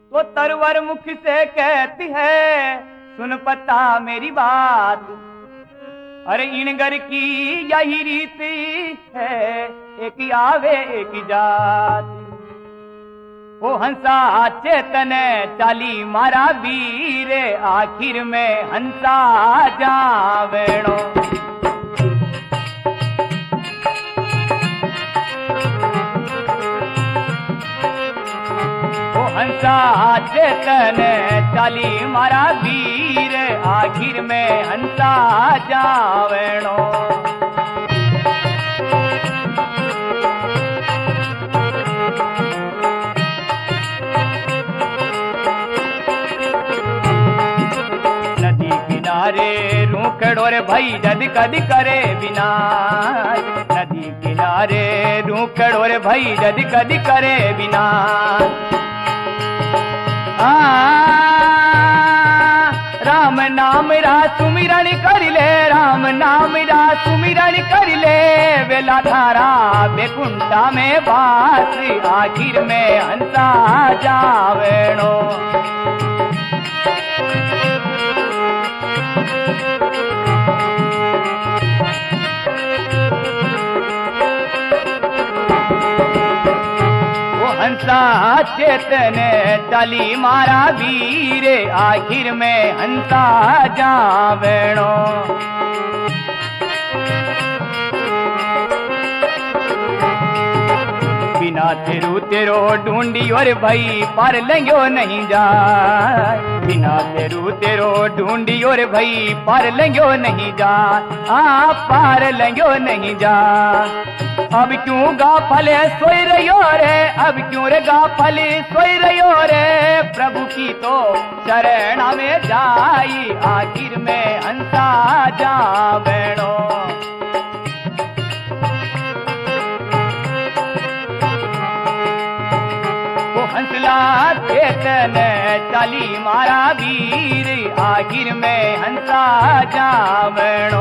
तो तरवर मुख से कहती है, सुन पता मेरी बात, अरे इनगर की यही रीति है, एक ही आवे एक ही जात। ओ हंसा चेतन चाली मारा वीर, आखिर में हंसा जावेणो। हंसा चेतन चाली मारा वीर, आखिर में हंसा जावेणो। नदी किनारे रूखड़ो रे भाई जद कद करे विनाश, नदी किनारे रूखड़ो रे भाई जद कद करे विनाश। राम नाम रा सुमिरन कर ले, राम नाम रा सुमिरन कर ले, वेला धारा बेकुंठा में बास, आखिर में हंसा जावेणो। हंसा चेतन चाली मारा वीर, आखिर में हंसा जावेणो। बिना तेरू तेरो ढूंढी और भाई पार लेंगो नहीं जा, बिना तेरू तेरो ढूंढी और भाई पार लेंगो नहीं जा, पार लेंगो नहीं जा। अब क्यों गाफले सोई रहियो रे, अब क्यों रे गाफले सोई रहियो रे, प्रभु की तो शरण में जाई, आखिर में हंसा जावेणो। वो हंसला चेतन चाली मारा वीर, आखिर में हंसा जावेणो।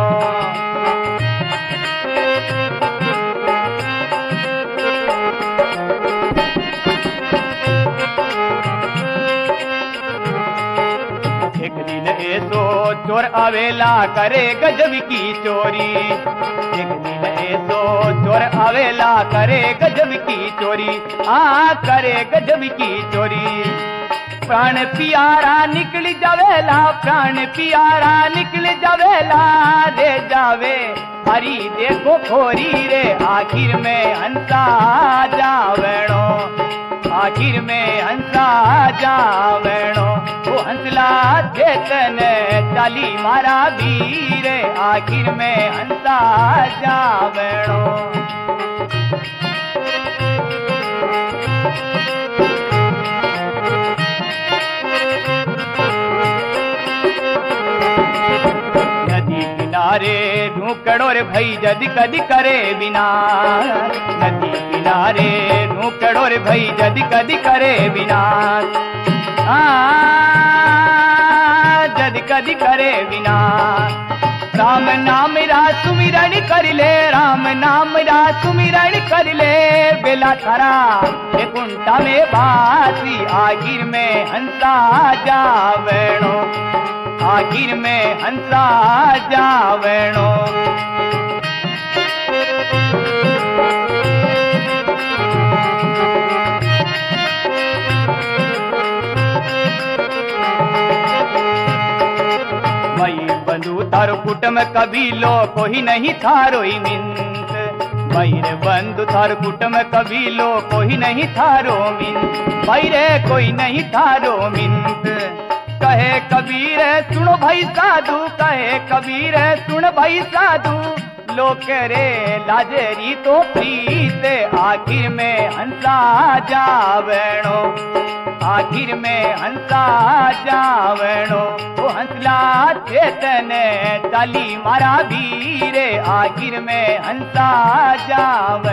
एक दिन ऐसो चोर आवेला करे गजब की चोरी, एक दिन ऐसो चोर आवेला करे गजब की चोरी, करे गजब की चोरी। प्राण प्यारा निकल जावेला, प्राण प्यारा निकल जावेला, रे जावे हरी देखो खोरी रे, आखिर में हंसा जावेणो, आखिर में हंसा जावेणो। वो हंसला चेतन चाली मारा वीर, आखिर में हंसा जावेणो। नदी किनारे ढूंकड़ो रे भाई जद कद करे विनाश, नदी किनारे ढूंकड़ो रे भाई जद कद करे विनाश, जद कद करे विनाश। राम नाम रा सुमिरन कर ले, राम नाम रा सुमिरन कर ले, बेला थारा बेकुंठा में बासी, आखिर में हंसा जावेणो, आखिर में हंसा जावेणो। भाई बंधु थारो कुटुम कबीलो कोई नहीं थारो मिंत, भाई रे बंधु थारो कुटुम कबीलो कोई नहीं थारो मिंत, भाई रे कोई नहीं थारो मिंत। कहे कबीर सुनो भाई साधु, कहे कबीर सुन भाई साधु, लोक रे लाजरी तो प्रीत, आखिर में हंसा जावेणो, आखिर में हंसा जावेणो। वो हंसला चेतन चाली मारा वीर, आखिर में हंसा जावेणो।